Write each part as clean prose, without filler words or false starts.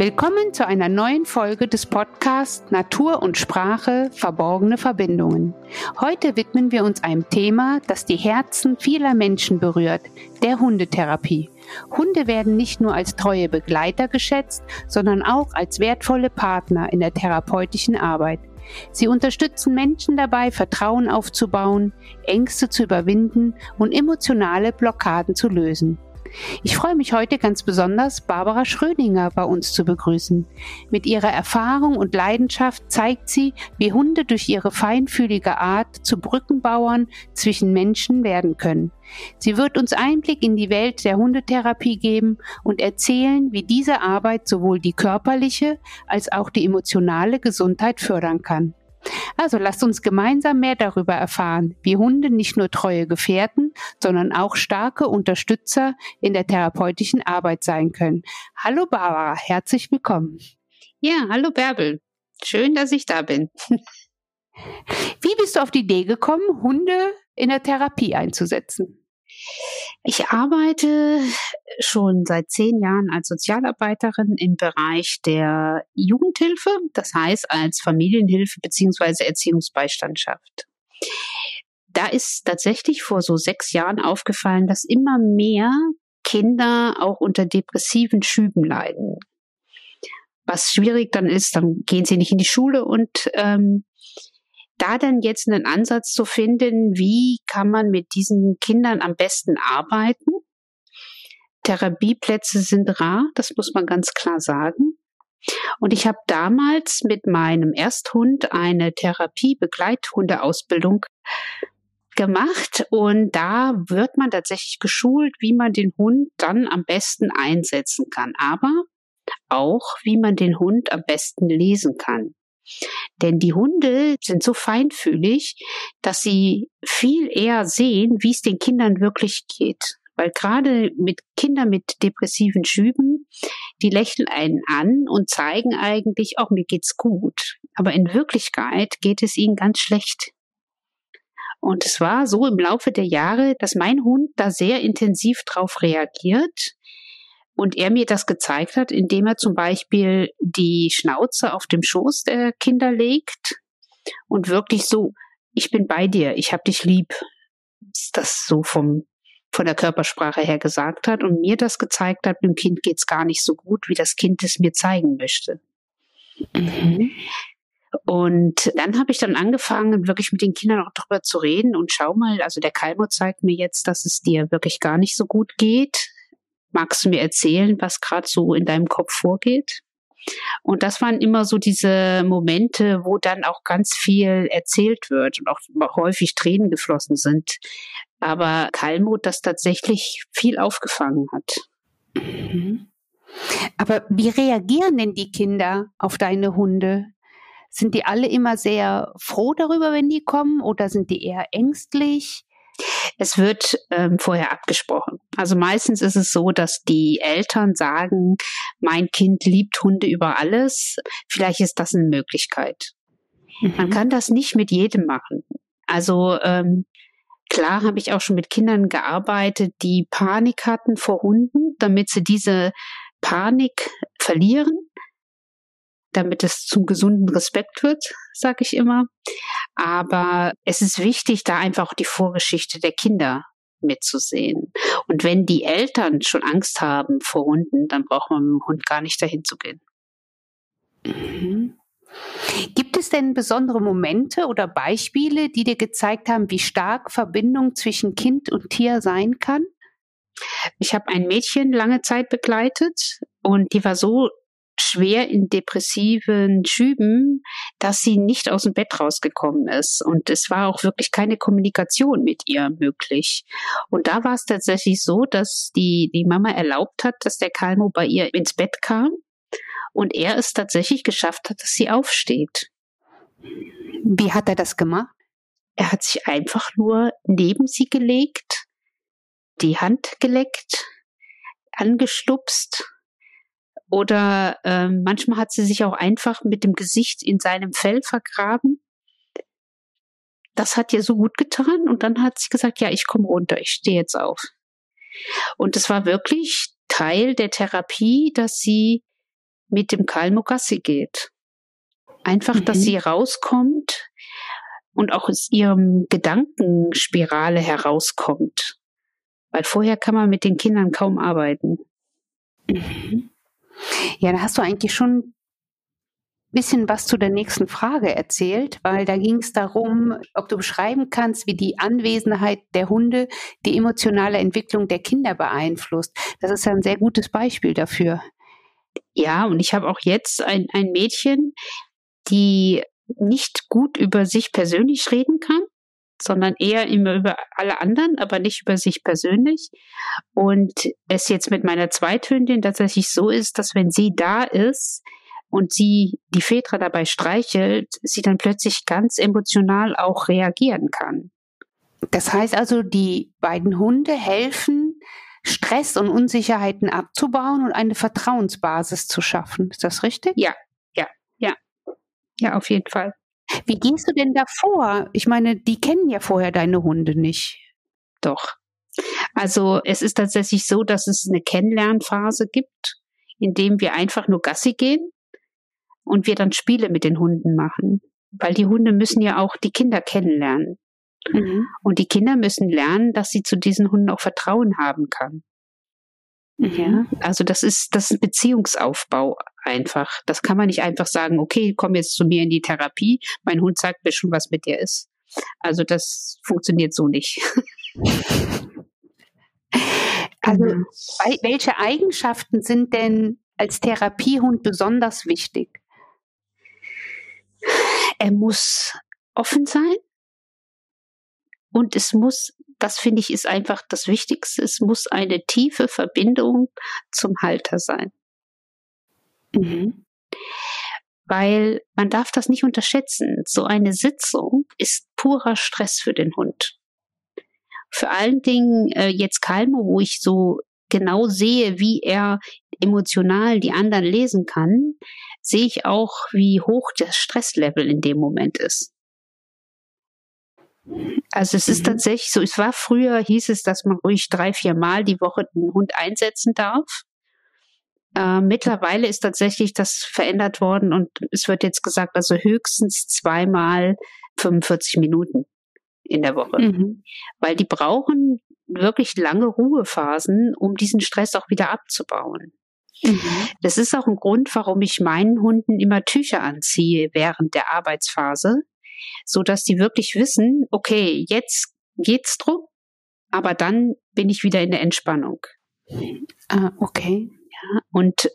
Willkommen zu einer neuen Folge des Podcasts Natur und Sprache – Verborgene Verbindungen. Heute widmen wir uns einem Thema, das die Herzen vieler Menschen berührt, der Hundetherapie. Hunde werden nicht nur als treue Begleiter geschätzt, sondern auch als wertvolle Partner in der therapeutischen Arbeit. Sie unterstützen Menschen dabei, Vertrauen aufzubauen, Ängste zu überwinden und emotionale Blockaden zu lösen. Ich freue mich heute ganz besonders, Barbara Schrödinger bei uns zu begrüßen. Mit ihrer Erfahrung und Leidenschaft zeigt sie, wie Hunde durch ihre feinfühlige Art zu Brückenbauern zwischen Menschen werden können. Sie wird uns Einblick in die Welt der Hundetherapie geben und erzählen, wie diese Arbeit sowohl die körperliche als auch die emotionale Gesundheit fördern kann. Also lasst uns gemeinsam mehr darüber erfahren, wie Hunde nicht nur treue Gefährten, sondern auch starke Unterstützer in der therapeutischen Arbeit sein können. Hallo Barbara, herzlich willkommen. Ja, hallo Bärbel. Schön, dass ich da bin. Wie bist du auf die Idee gekommen, Hunde in der Therapie einzusetzen? Ich arbeite schon seit 10 Jahren als Sozialarbeiterin im Bereich der Jugendhilfe, das heißt als Familienhilfe bzw. Erziehungsbeistandschaft. Da ist tatsächlich vor so 6 Jahren aufgefallen, dass immer mehr Kinder auch unter depressiven Schüben leiden. Was schwierig dann ist, dann gehen sie nicht in die Schule und da dann jetzt einen Ansatz zu finden, wie kann man mit diesen Kindern am besten arbeiten. Therapieplätze sind rar, das muss man ganz klar sagen. Und ich habe damals mit meinem Ersthund eine Therapie-Begleithundeausbildung gemacht und da wird man tatsächlich geschult, wie man den Hund dann am besten einsetzen kann, aber auch, wie man den Hund am besten lesen kann. Denn die Hunde sind so feinfühlig, dass sie viel eher sehen, wie es den Kindern wirklich geht. Weil gerade mit Kindern mit depressiven Schüben, die lächeln einen an und zeigen eigentlich, auch mir geht's gut. Aber in Wirklichkeit geht es ihnen ganz schlecht. Und es war so im Laufe der Jahre, dass mein Hund da sehr intensiv drauf reagiert. Und er mir das gezeigt hat, indem er zum Beispiel die Schnauze auf dem Schoß der Kinder legt und wirklich so, ich bin bei dir, ich hab dich lieb, das so von der Körpersprache her gesagt hat und mir das gezeigt hat, dem Kind geht's gar nicht so gut, wie das Kind es mir zeigen möchte. Mhm. Und dann habe ich dann angefangen, wirklich mit den Kindern auch darüber zu reden und schau mal, also der Kalmo zeigt mir jetzt, dass es dir wirklich gar nicht so gut geht. Magst du mir erzählen, was gerade so in deinem Kopf vorgeht? Und das waren immer so diese Momente, wo dann auch ganz viel erzählt wird und auch häufig Tränen geflossen sind. Aber Kalmo das tatsächlich viel aufgefangen hat. Mhm. Aber wie reagieren denn die Kinder auf deine Hunde? Sind die alle immer sehr froh darüber, wenn die kommen, oder sind die eher ängstlich? Es wird vorher abgesprochen. Also meistens ist es so, dass die Eltern sagen, mein Kind liebt Hunde über alles. Vielleicht ist das eine Möglichkeit. Mhm. Man kann das nicht mit jedem machen. Also klar habe ich auch schon mit Kindern gearbeitet, die Panik hatten vor Hunden, damit sie diese Panik verlieren, damit es zum gesunden Respekt wird, sage ich immer. Aber es ist wichtig, da einfach auch die Vorgeschichte der Kinder mitzusehen. Und wenn die Eltern schon Angst haben vor Hunden, dann braucht man mit dem Hund gar nicht dahin zu gehen. Mhm. Gibt es denn besondere Momente oder Beispiele, die dir gezeigt haben, wie stark Verbindung zwischen Kind und Tier sein kann? Ich habe ein Mädchen lange Zeit begleitet und die war so schwer in depressiven Schüben, dass sie nicht aus dem Bett rausgekommen ist. Und es war auch wirklich keine Kommunikation mit ihr möglich. Und da war es tatsächlich so, dass die Mama erlaubt hat, dass der Kalmo bei ihr ins Bett kam und er es tatsächlich geschafft hat, dass sie aufsteht. Wie hat er das gemacht? Er hat sich einfach nur neben sie gelegt, die Hand geleckt, angestupst. Oder manchmal hat sie sich auch einfach mit dem Gesicht in seinem Fell vergraben. Das hat ihr so gut getan. Und dann hat sie gesagt, ja, ich komme runter, ich stehe jetzt auf. Und es war wirklich Teil der Therapie, dass sie mit dem Kalmo Gassi geht. Einfach, dass sie rauskommt und auch aus ihrem Gedankenspirale herauskommt. Weil vorher kann man mit den Kindern kaum arbeiten. Ja, da hast du eigentlich schon ein bisschen was zu der nächsten Frage erzählt, weil da ging es darum, ob du beschreiben kannst, wie die Anwesenheit der Hunde die emotionale Entwicklung der Kinder beeinflusst. Das ist ja ein sehr gutes Beispiel dafür. Ja, und ich habe auch jetzt ein Mädchen, die nicht gut über sich persönlich reden kann, sondern eher immer über alle anderen, aber nicht über sich persönlich. Und es jetzt mit meiner Zweithündin tatsächlich so ist, dass wenn sie da ist und sie die Phaedra dabei streichelt, sie dann plötzlich ganz emotional auch reagieren kann. Das heißt also, die beiden Hunde helfen, Stress und Unsicherheiten abzubauen und eine Vertrauensbasis zu schaffen. Ist das richtig? Ja, auf jeden Fall. Wie gehst du denn da vor? Ich meine, die kennen ja vorher deine Hunde nicht. Doch. Also es ist tatsächlich so, dass es eine Kennenlernphase gibt, in dem wir einfach nur Gassi gehen und wir dann Spiele mit den Hunden machen. Weil die Hunde müssen ja auch die Kinder kennenlernen. Und die Kinder müssen lernen, dass sie zu diesen Hunden auch Vertrauen haben kann. Ja, also das ist ein Beziehungsaufbau einfach. Das kann man nicht einfach sagen, okay, komm jetzt zu mir in die Therapie, mein Hund sagt mir schon, was mit dir ist. Also das funktioniert so nicht. Also welche Eigenschaften sind denn als Therapiehund besonders wichtig? Er muss offen sein und es muss, das finde ich ist einfach das Wichtigste, es muss eine tiefe Verbindung zum Halter sein. Weil man darf das nicht unterschätzen. So eine Sitzung ist purer Stress für den Hund. Vor allen Dingen jetzt Kalmo, wo ich so genau sehe, wie er emotional die anderen lesen kann, sehe ich auch, wie hoch das Stresslevel in dem Moment ist. Also es ist tatsächlich so, es war früher, hieß es, dass man ruhig 3-4 Mal die Woche den Hund einsetzen darf. Mittlerweile ist tatsächlich das verändert worden und es wird jetzt gesagt, also höchstens 2 Mal 45 Minuten in der Woche. Weil die brauchen wirklich lange Ruhephasen, um diesen Stress auch wieder abzubauen. Das ist auch ein Grund, warum ich meinen Hunden immer Tücher anziehe während der Arbeitsphase, so dass die wirklich wissen, okay, jetzt geht's drum, aber dann bin ich wieder in der Entspannung. Okay. Ja, und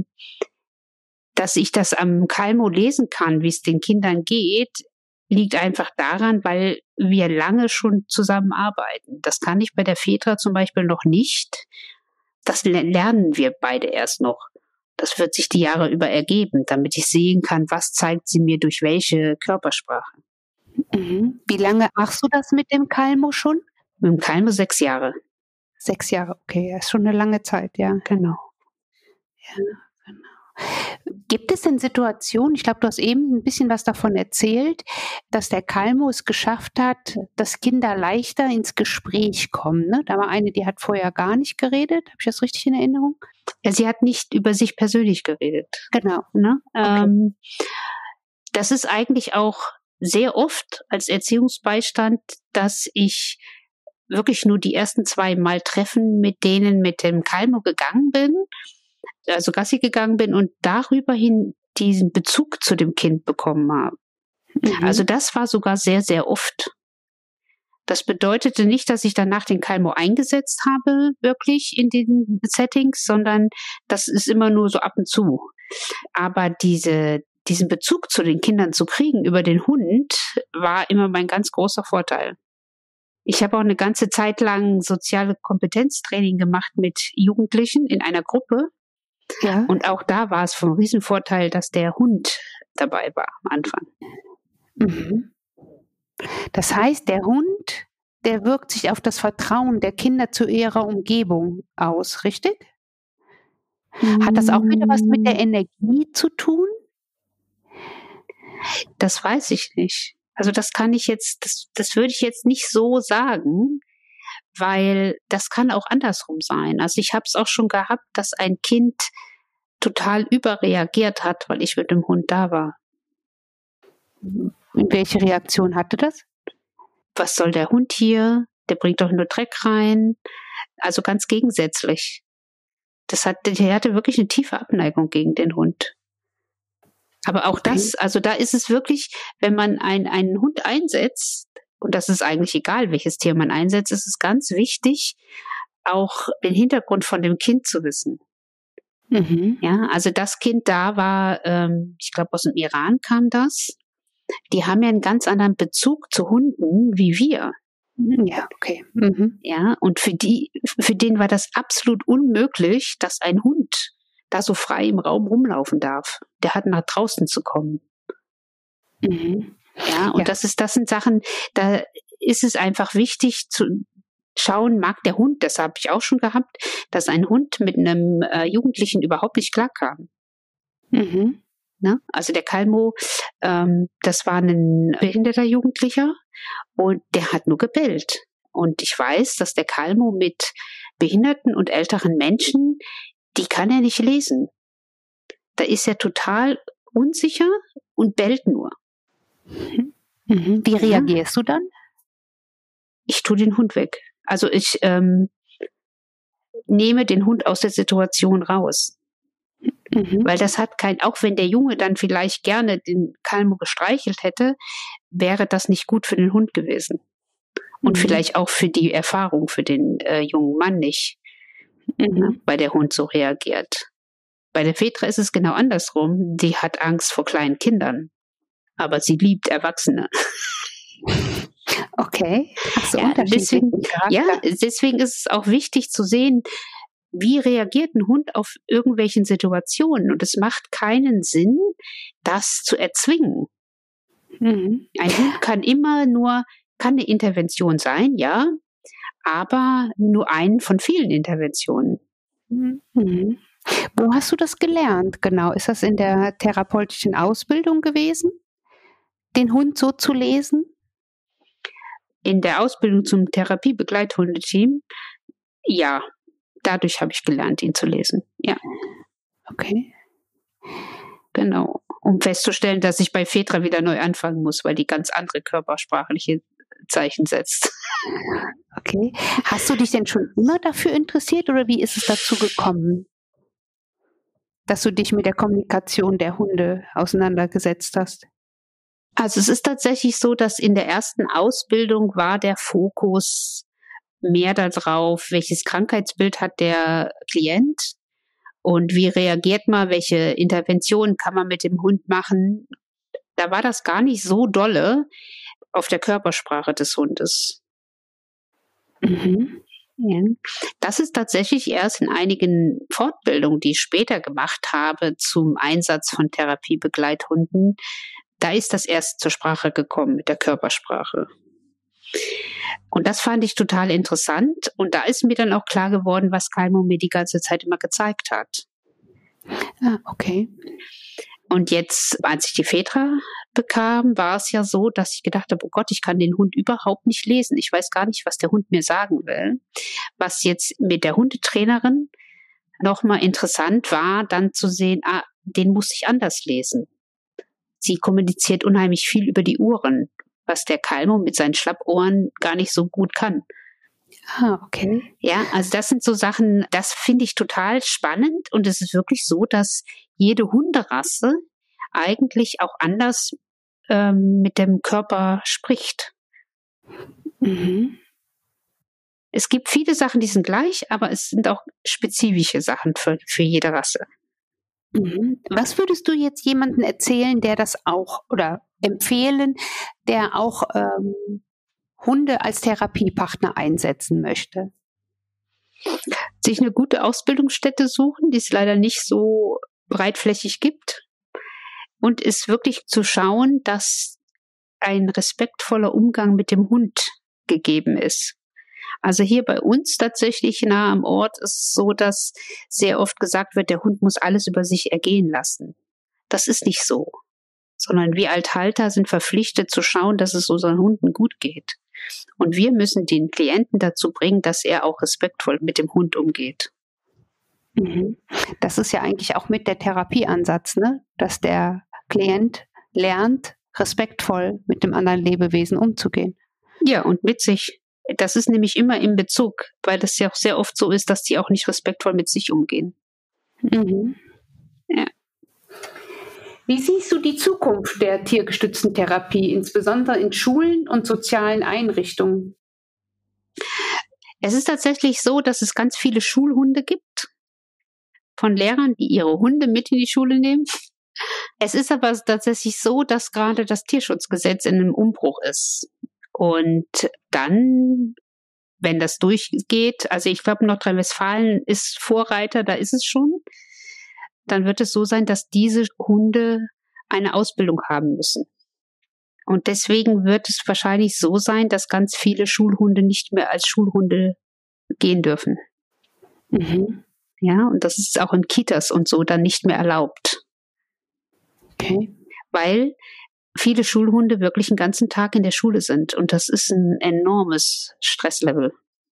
dass ich das am Kalmo lesen kann, wie es den Kindern geht, liegt einfach daran, weil wir lange schon zusammenarbeiten. Das kann ich bei der Phaedra zum Beispiel noch nicht. Das lernen wir beide erst noch. Das wird sich die Jahre über ergeben, damit ich sehen kann, was zeigt sie mir durch welche Körpersprache. Wie lange machst du das mit dem Kalmo schon? Mit dem Kalmo 6 Jahre. 6 Jahre, okay, das ist schon eine lange Zeit, ja. Genau. Ja, genau. Gibt es denn Situationen, ich glaube, du hast eben ein bisschen was davon erzählt, dass der Kalmo es geschafft hat, dass Kinder leichter ins Gespräch kommen, ne? Da war eine, die hat vorher gar nicht geredet. Habe ich das richtig in Erinnerung? Ja, sie hat nicht über sich persönlich geredet. Genau. Ne? Okay. Das ist eigentlich auch sehr oft als Erziehungsbeistand, dass ich wirklich nur die ersten 2 Mal Treffen mit denen mit dem Kalmo gegangen bin, also Gassi gegangen bin und darüber hin diesen Bezug zu dem Kind bekommen habe. Also das war sogar sehr, sehr oft. Das bedeutete nicht, dass ich danach den Kalmo eingesetzt habe, wirklich in den Settings, sondern das ist immer nur so ab und zu. Aber diesen Bezug zu den Kindern zu kriegen über den Hund war immer mein ganz großer Vorteil. Ich habe auch eine ganze Zeit lang soziale Kompetenztraining gemacht mit Jugendlichen in einer Gruppe. Ja. Und auch da war es von Riesenvorteil, dass der Hund dabei war am Anfang. Das heißt, der Hund, der wirkt sich auf das Vertrauen der Kinder zu ihrer Umgebung aus, richtig? Hat das auch wieder was mit der Energie zu tun? Das weiß ich nicht. Also das kann ich jetzt, das würde ich jetzt nicht so sagen, weil das kann auch andersrum sein. Also ich habe es auch schon gehabt, dass ein Kind total überreagiert hat, weil ich mit dem Hund da war. Und welche Reaktion hatte das? Was soll der Hund hier? Der bringt doch nur Dreck rein. Also ganz gegensätzlich. Der hatte wirklich eine tiefe Abneigung gegen den Hund. Aber auch das, also da ist es wirklich, wenn man einen Hund einsetzt, und das ist eigentlich egal, welches Tier man einsetzt, ist es ganz wichtig, auch den Hintergrund von dem Kind zu wissen. Mhm. Ja, also das Kind da war, ich glaube aus dem Iran kam das. Die haben ja einen ganz anderen Bezug zu Hunden wie wir. Ja, okay. Mhm. Ja, und für den war das absolut unmöglich, dass ein Hund da so frei im Raum rumlaufen darf. Der hat nach draußen zu kommen. Mhm. Ja, und das sind Sachen, da ist es einfach wichtig zu schauen, mag der Hund, das habe ich auch schon gehabt, dass ein Hund mit einem Jugendlichen überhaupt nicht klarkam. Mhm. Ne? Also der Calmo, das war ein behinderter Jugendlicher und der hat nur gebellt. Und ich weiß, dass der Calmo mit behinderten und älteren Menschen, die kann er nicht lesen. Da ist er total unsicher und bellt nur. Mhm. Wie reagierst du dann? Ich tue den Hund weg. Also ich nehme den Hund aus der Situation raus. Mhm. Weil das hat auch wenn der Junge dann vielleicht gerne den Calmo gestreichelt hätte, wäre das nicht gut für den Hund gewesen. Und vielleicht auch für die Erfahrung für den jungen Mann nicht, ne, weil der Hund so reagiert. Bei der Petra ist es genau andersrum. Die hat Angst vor kleinen Kindern, aber sie liebt Erwachsene. Okay. Ach so, deswegen ist es auch wichtig zu sehen, wie reagiert ein Hund auf irgendwelchen Situationen. Und es macht keinen Sinn, das zu erzwingen. Mhm. Ein Hund kann eine Intervention sein, ja, aber nur einen von vielen Interventionen. Mhm. Wo hast du das gelernt? Genau, ist das in der therapeutischen Ausbildung gewesen, den Hund so zu lesen? In der Ausbildung zum Therapiebegleithundeteam, ja, dadurch habe ich gelernt, ihn zu lesen. Ja. Okay. Genau. Um festzustellen, dass ich bei Petra wieder neu anfangen muss, weil die ganz andere körpersprachliche Zeichen setzt. Okay. Hast du dich denn schon immer dafür interessiert oder wie ist es dazu gekommen, dass du dich mit der Kommunikation der Hunde auseinandergesetzt hast? Also es ist tatsächlich so, dass in der ersten Ausbildung war der Fokus mehr darauf, welches Krankheitsbild hat der Klient und wie reagiert man, welche Interventionen kann man mit dem Hund machen. Da war das gar nicht so dolle auf der Körpersprache des Hundes. Mhm. Ja. Das ist tatsächlich erst in einigen Fortbildungen, die ich später gemacht habe, zum Einsatz von Therapiebegleithunden. Da ist das erst zur Sprache gekommen mit der Körpersprache. Und das fand ich total interessant. Und da ist mir dann auch klar geworden, was Calmo mir die ganze Zeit immer gezeigt hat. Ah, okay. Und jetzt, als ich die Petra bekam, war es ja so, dass ich gedacht habe, oh Gott, ich kann den Hund überhaupt nicht lesen. Ich weiß gar nicht, was der Hund mir sagen will. Was jetzt mit der Hundetrainerin nochmal interessant war, dann zu sehen, den muss ich anders lesen. Sie kommuniziert unheimlich viel über die Ohren, was der Calmo mit seinen Schlappohren gar nicht so gut kann. Ah, okay. Ja, also das sind so Sachen, das finde ich total spannend und es ist wirklich so, dass jede Hunderasse eigentlich auch anders mit dem Körper spricht. Mhm. Es gibt viele Sachen, die sind gleich, aber es sind auch spezifische Sachen für jede Rasse. Mhm. Was würdest du jetzt jemandem erzählen, der das auch oder empfehlen, der auch Hunde als Therapiepartner einsetzen möchte? Sich eine gute Ausbildungsstätte suchen, die es leider nicht so breitflächig gibt. Und es wirklich zu schauen, dass ein respektvoller Umgang mit dem Hund gegeben ist. Also hier bei uns tatsächlich nah am Ort ist es so, dass sehr oft gesagt wird, der Hund muss alles über sich ergehen lassen. Das ist nicht so, sondern wir als Halter sind verpflichtet zu schauen, dass es unseren Hunden gut geht. Und wir müssen den Klienten dazu bringen, dass er auch respektvoll mit dem Hund umgeht. Das ist ja eigentlich auch mit der Therapieansatz, ne? Dass der Klient lernt, respektvoll mit dem anderen Lebewesen umzugehen. Ja, und mit sich. Das ist nämlich immer im Bezug, weil das ja auch sehr oft so ist, dass die auch nicht respektvoll mit sich umgehen. Ja. Wie siehst du die Zukunft der tiergestützten Therapie, insbesondere in Schulen und sozialen Einrichtungen? Es ist tatsächlich so, dass es ganz viele Schulhunde gibt, von Lehrern, die ihre Hunde mit in die Schule nehmen. Es ist aber tatsächlich so, dass gerade das Tierschutzgesetz in einem Umbruch ist. Und dann, wenn das durchgeht, also ich glaube, Nordrhein-Westfalen ist Vorreiter, da ist es schon, dann wird es so sein, dass diese Hunde eine Ausbildung haben müssen. Und deswegen wird es wahrscheinlich so sein, dass ganz viele Schulhunde nicht mehr als Schulhunde gehen dürfen. Ja, und das ist auch in Kitas und so dann nicht mehr erlaubt. Okay. Weil viele Schulhunde wirklich den ganzen Tag in der Schule sind. Und das ist ein enormes Stresslevel.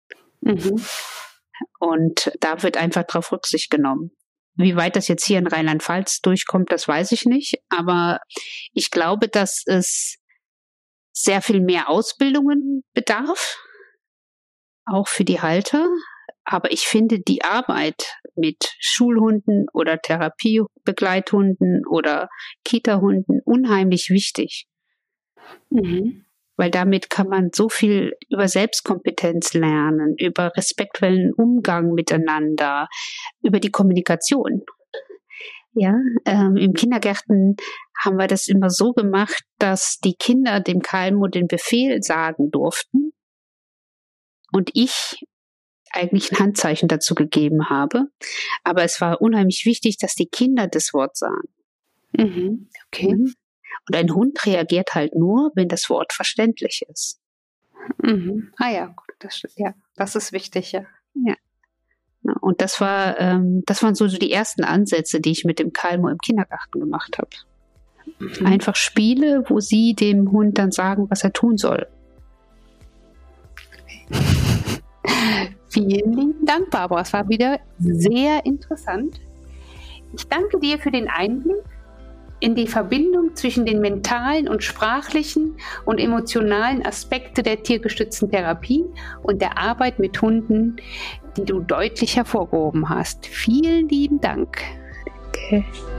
Und da wird einfach drauf Rücksicht genommen. Wie weit das jetzt hier in Rheinland-Pfalz durchkommt, das weiß ich nicht. Aber ich glaube, dass es sehr viel mehr Ausbildungen bedarf, auch für die Halter. Aber ich finde die Arbeit mit Schulhunden oder Therapiebegleithunden oder Kita-Hunden unheimlich wichtig. Weil damit kann man so viel über Selbstkompetenz lernen, über respektvollen Umgang miteinander, über die Kommunikation. Ja, im Kindergärten haben wir das immer so gemacht, dass die Kinder dem Kalmo den Befehl sagen durften und ich eigentlich ein Handzeichen dazu gegeben habe. Aber es war unheimlich wichtig, dass die Kinder das Wort sagen. Okay. Und ein Hund reagiert halt nur, wenn das Wort verständlich ist. Ah ja, gut, das ist wichtig, ja. Und das waren so die ersten Ansätze, die ich mit dem Kalmo im Kindergarten gemacht habe. Einfach Spiele, wo sie dem Hund dann sagen, was er tun soll. Vielen lieben Dank, Barbara. Es war wieder sehr interessant. Ich danke dir für den Einblick in die Verbindung zwischen den mentalen und sprachlichen und emotionalen Aspekte der tiergestützten Therapie und der Arbeit mit Hunden, die du deutlich hervorgehoben hast. Vielen lieben Dank. Okay.